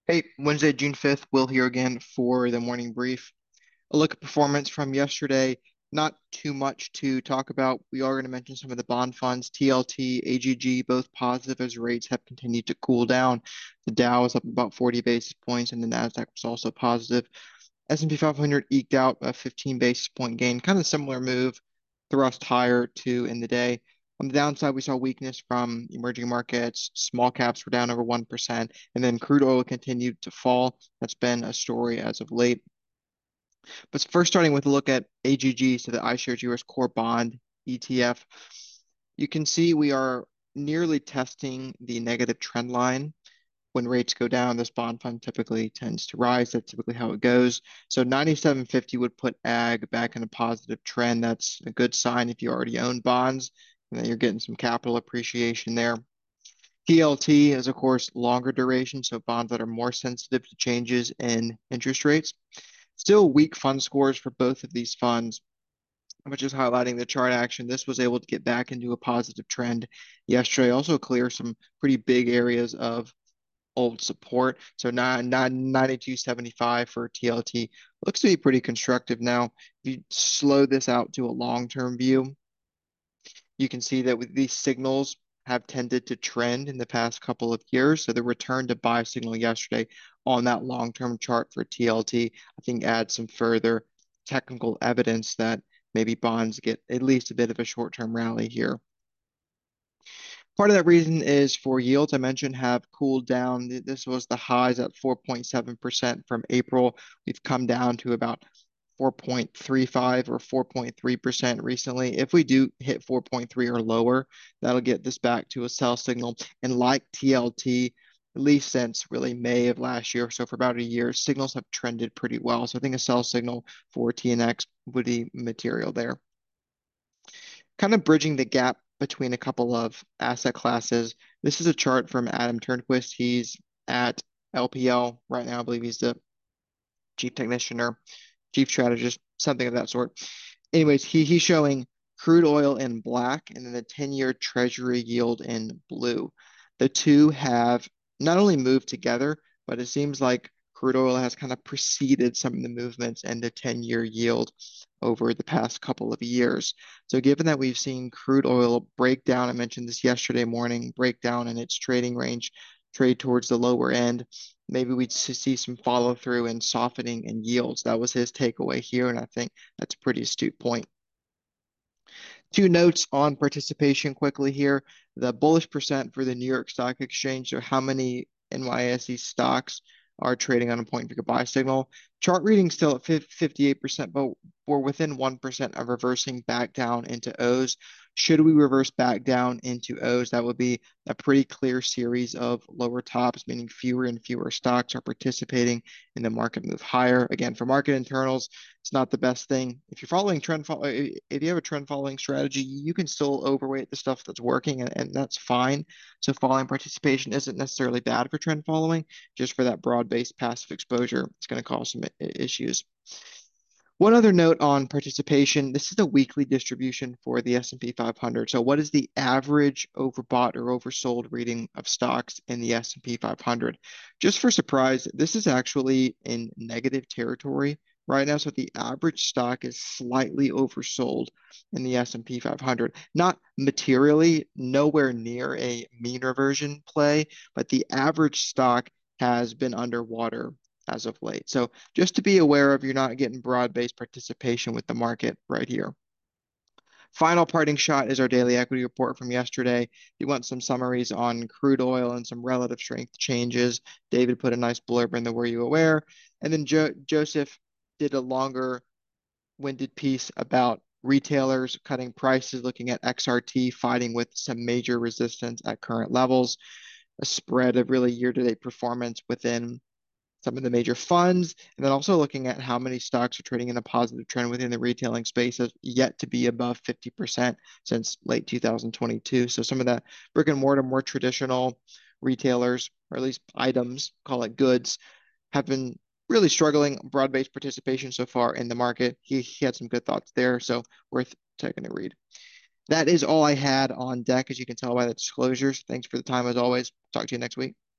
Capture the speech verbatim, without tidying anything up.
Hey, Wednesday, June fifth, Will here again for the morning brief. A look at performance from yesterday. Not too much to talk about. We are going to mention some of the bond funds, T L T, A G G, both positive as rates have continued to cool down. The Dow is up about forty basis points and the Nasdaq was also positive. S and P five hundred eked out a fifteen basis point gain, kind of similar move, thrust higher too in the day. On the downside, we saw weakness from emerging markets. Small caps were down over one percent, and then crude oil continued to fall. That's been a story as of late. But first, starting with a look at A G G, so the iShares U S Core Bond E T F, you can see we are nearly testing the negative trend line. When rates go down, this bond fund typically tends to rise. That's typically how it goes. So ninety-seven fifty would put ag back in a positive trend. That's a good sign if you already own bonds and then you're getting some capital appreciation there. T L T is, of course, longer duration, so bonds that are more sensitive to changes in interest rates. Still weak fund scores for both of these funds, which is highlighting the chart action. This was able to get back into a positive trend yesterday. Also clear some pretty big areas of old support. So nine, nine, ninety-two seventy-five for T L T looks to be pretty constructive now. If you slow this out to a long-term view, you can see that with these signals have tended to trend in the past couple of years. So the return to buy signal yesterday on that long-term chart for T L T, I think adds some further technical evidence that maybe bonds get at least a bit of a short-term rally here. Part of that reason is for yields I mentioned have cooled down. This was the highs at four point seven percent from April. We've come down to about four point three five or four point three percent recently. If we do hit four point three or lower, that'll get this back to a sell signal. And like T L T, at least since really May of last year, so for about a year, signals have trended pretty well. So I think a sell signal for T N X would be material there. Kind of bridging the gap between a couple of asset classes. This is a chart from Adam Turnquist. He's at L P L right now. I believe he's the chief technician or chief strategist, something of that sort. Anyways, he he's showing crude oil in black and then the ten-year treasury yield in blue. The two have not only moved together, but it seems like crude oil has kind of preceded some of the movements and the ten-year yield over the past couple of years. So given that we've seen crude oil break down, I mentioned this yesterday morning, break down in its trading range, trade towards the lower end, maybe we'd see some follow through and softening in yields. That was his takeaway here, and I think that's a pretty astute point. Two notes on participation quickly here. The bullish percent for the New York Stock Exchange, so how many N Y S E stocks are trading on a point and click buy signal. Chart reading still at fifty-eight percent, but we're within one percent of reversing back down into O's. Should we reverse back down into O's, that would be a pretty clear series of lower tops, meaning fewer and fewer stocks are participating in the market move higher. Again, for market internals, it's not the best thing. If you're following trend, follow, if you have a trend following strategy, you can still overweight the stuff that's working, and, and that's fine. So following participation isn't necessarily bad for trend following, just for that broad-based passive exposure, it's going to cause some issues. One other note on participation, this is a weekly distribution for the S and P five hundred. So what is the average overbought or oversold reading of stocks in the S and P five hundred? Just for surprise, this is actually in negative territory right now. So the average stock is slightly oversold in the S and P five hundred. Not materially, nowhere near a mean reversion play, but the average stock has been underwater as of late. So just to be aware of, you're not getting broad-based participation with the market right here. Final parting shot is our daily equity report from yesterday. If you want some summaries on crude oil and some relative strength changes, David put a nice blurb in the Were You Aware? And then jo Joseph did a longer winded piece about retailers cutting prices, looking at X R T fighting with some major resistance at current levels, a spread of really year-to-date performance within some of the major funds, and then also looking at how many stocks are trading in a positive trend within the retailing space has yet to be above fifty percent since late two thousand twenty-two. So some of the brick and mortar, more traditional retailers, or at least items, call it goods, have been really struggling broad-based participation so far in the market. He, he had some good thoughts there, so worth taking a read. That is all I had on deck, as you can tell by the disclosures. Thanks for the time as always. Talk to you next week.